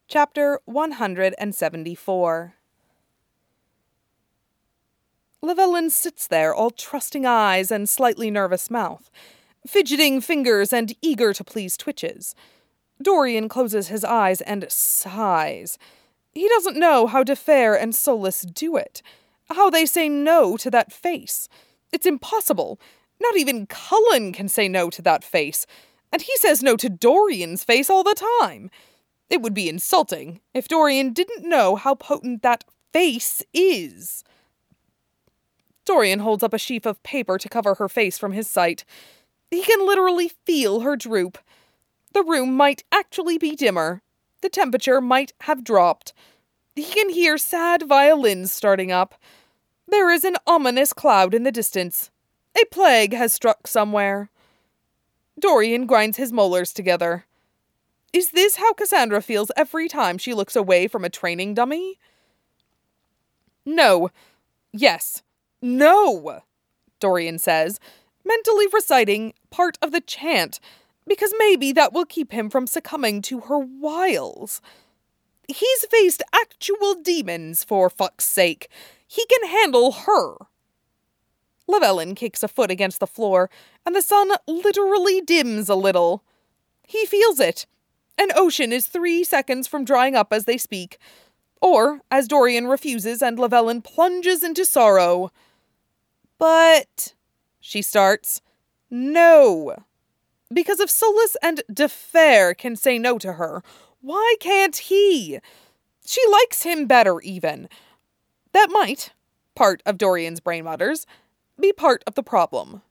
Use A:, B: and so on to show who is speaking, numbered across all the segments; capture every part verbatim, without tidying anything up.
A: Chapter one hundred seventy-four. Llewellyn sits there, all trusting eyes and slightly nervous mouth, fidgeting fingers and eager-to-please twitches. Dorian closes his eyes and sighs. He doesn't know how De Fer and Solus do it, how they say no to that face. It's impossible. Not even Cullen can say no to that face, and he says no to Dorian's face all the time. It would be insulting if Dorian didn't know how potent that face is. Dorian holds up a sheaf of paper to cover her face from his sight. He can literally feel her droop. The room might actually be dimmer. The temperature might have dropped. He can hear sad violins starting up. There is an ominous cloud in the distance. A plague has struck somewhere. Dorian grinds his molars together. Is this how Cassandra feels every time she looks away from a training dummy? No. Yes. No, Dorian says, mentally reciting part of the chant, because maybe that will keep him from succumbing to her wiles. He's faced actual demons, for fuck's sake. He can handle her. Llewellyn kicks a foot against the floor, and the sun literally dims a little. He feels it. An ocean is three seconds from drying up as they speak. Or, as Dorian refuses and Llewellyn plunges into sorrow. But, she starts, no. Because if Solus and De Fer can say no to her, why can't he? She likes him better, even. That might, part of Dorian's brain mutters, be part of the problem.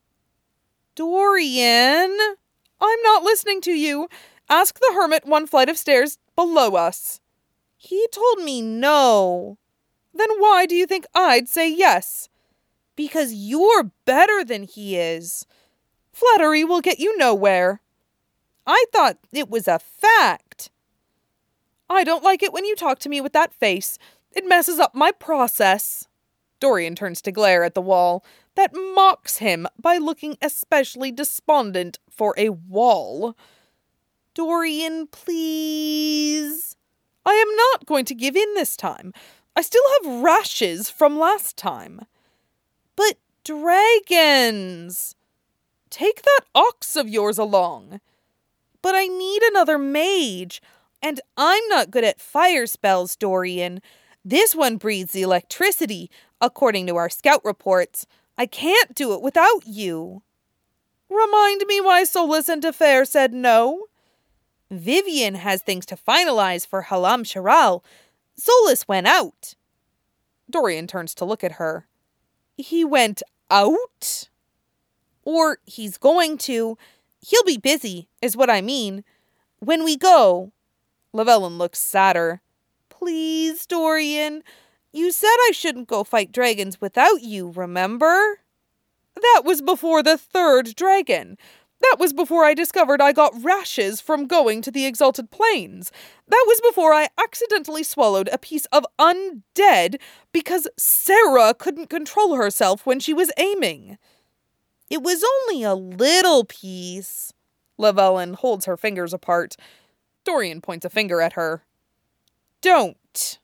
A: Dorian, I'm not listening to you. Ask the hermit one flight of stairs below us. He told me no. Then why do you think I'd say yes? Because you're better than he is. Flattery will get you nowhere. I thought it was a fact. I don't like it when you talk to me with that face. It messes up my process. Dorian turns to glare at the wall that mocks him by looking especially despondent for a wall. Dorian, please. I am not going to give in this time. I still have rashes from last time. But dragons. Take that ox of yours along. But I need another mage, and I'm not good at fire spells, Dorian. This one breathes the electricity, according to our scout reports. I can't do it without you. Remind me why Solus and De Fer said no. Vivian has things to finalize for Halam Sharal. Solus went out. Dorian turns to look at her. He went out? Or he's going to. He'll be busy, is what I mean. When we go. Llewellyn looks sadder. Please, Dorian. You said I shouldn't go fight dragons without you, remember? That was before the third dragon. That was before I discovered I got rashes from going to the Exalted Plains. That was before I accidentally swallowed a piece of undead because Sarah couldn't control herself when she was aiming. It was only a little piece. Llewellyn holds her fingers apart. Dorian points a finger at her. Don't.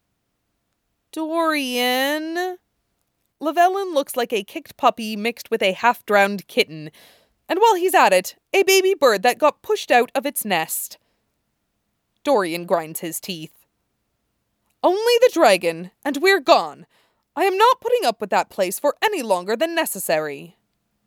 A: Dorian. Llewellyn looks like a kicked puppy mixed with a half-drowned kitten. And while he's at it, a baby bird that got pushed out of its nest. Dorian grinds his teeth. Only the dragon, and we're gone. I am not putting up with that place for any longer than necessary.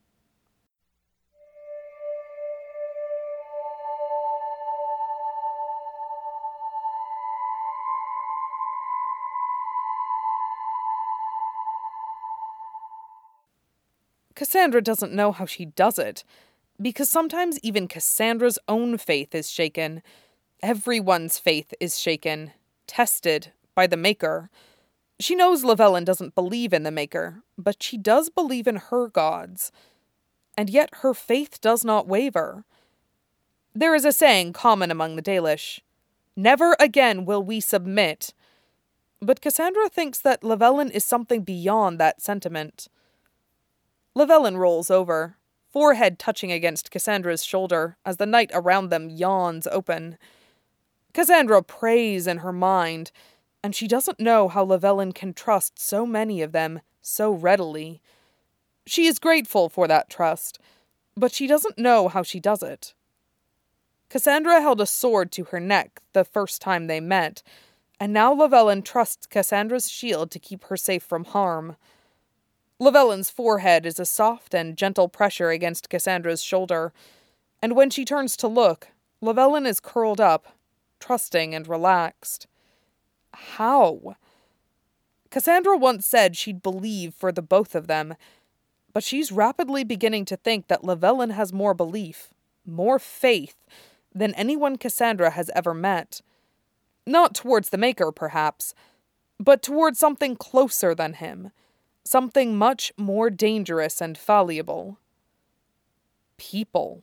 A: Cassandra doesn't know how she does it, because sometimes even Cassandra's own faith is shaken. Everyone's faith is shaken, tested by the Maker. She knows Llewellyn doesn't believe in the Maker, but she does believe in her gods. And yet her faith does not waver. There is a saying common among the Dalish, never again will we submit. But Cassandra thinks that Llewellyn is something beyond that sentiment. Llewellyn rolls over, forehead touching against Cassandra's shoulder as the night around them yawns open. Cassandra prays in her mind, and she doesn't know how Llewellyn can trust so many of them so readily. She is grateful for that trust, but she doesn't know how she does it. Cassandra held a sword to her neck the first time they met, and now Llewellyn trusts Cassandra's shield to keep her safe from harm. Llewellyn's forehead is a soft and gentle pressure against Cassandra's shoulder, and when she turns to look, Llewellyn is curled up, trusting and relaxed. How? Cassandra once said she'd believe for the both of them, but she's rapidly beginning to think that Llewellyn has more belief, more faith, than anyone Cassandra has ever met. Not towards the Maker, perhaps, but towards something closer than him, something much more dangerous and fallible. People.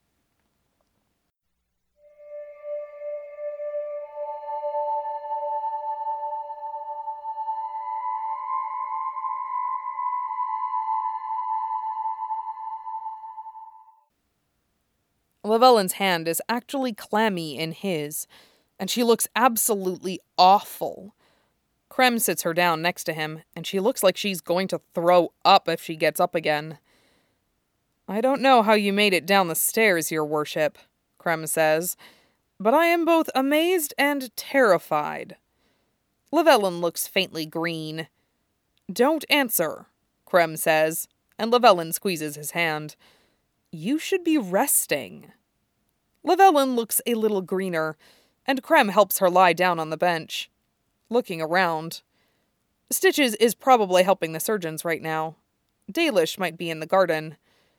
A: Llewellyn's hand is actually clammy in his, and she looks absolutely awful. Crem sits her down next to him, and she looks like she's going to throw up if she gets up again. "I don't know how you made it down the stairs, your worship," Crem says, "but I am both amazed and terrified." Llewellyn looks faintly green. "Don't answer," Crem says, and Llewellyn squeezes his hand. "You should be resting." Llewellyn looks a little greener, and Crem helps her lie down on the bench, looking around. Stitches is probably helping the surgeons right now. Dalish might be in the garden.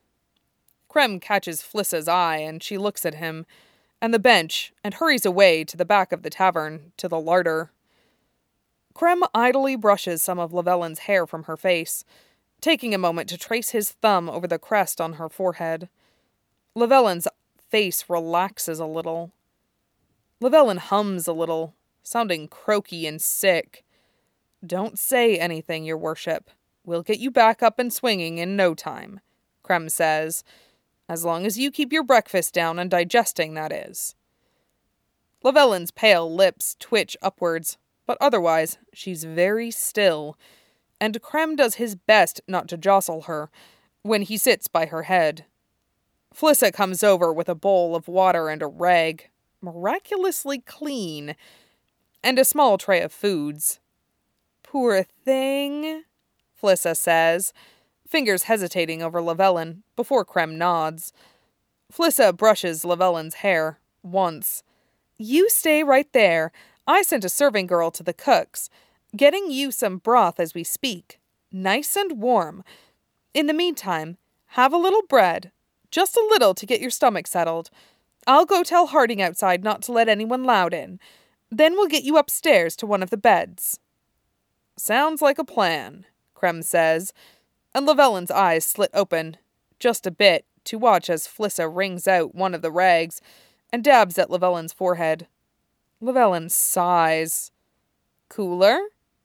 A: Crem catches Flissa's eye, and she looks at him, and the bench, and hurries away to the back of the tavern, to the larder. Crem idly brushes some of Llewellyn's hair from her face, taking a moment to trace his thumb over the crest on her forehead. Llewellyn's face relaxes a little. Llewellyn hums a little, sounding croaky and sick. "Don't say anything, your worship. We'll get you back up and swinging in no time," Crem says. "As long as you keep your breakfast down and digesting, that is." Llewellyn's pale lips twitch upwards, but otherwise she's very still, and Crem does his best not to jostle her when he sits by her head. Flissa comes over with a bowl of water and a rag, miraculously clean, and a small tray of foods. "Poor thing," Flissa says, fingers hesitating over Llewellyn, before Crem nods. Flissa brushes Llewellyn's hair, once. "You stay right there. I sent a serving girl to the cook's, getting you some broth as we speak, nice and warm. In the meantime, have a little bread, just a little to get your stomach settled. I'll go tell Harding outside not to let anyone loud in. Then we'll get you upstairs to one of the beds." "Sounds like a plan," Crem says, and Llewellyn's eyes slit open, just a bit, to watch as Flissa wrings out one of the rags and dabs at Llewellyn's forehead. Llewellyn sighs. "Cooler?"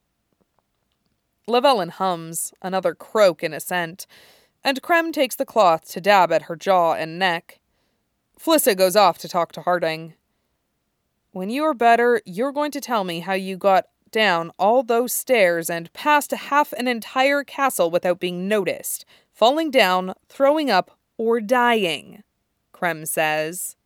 A: Llewellyn hums, another croak in assent, and Crem takes the cloth to dab at her jaw and neck. Flissa goes off to talk to Harding. "When you're better, you're going to tell me how you got down all those stairs and past half an entire castle without being noticed, falling down, throwing up, or dying," Crem says.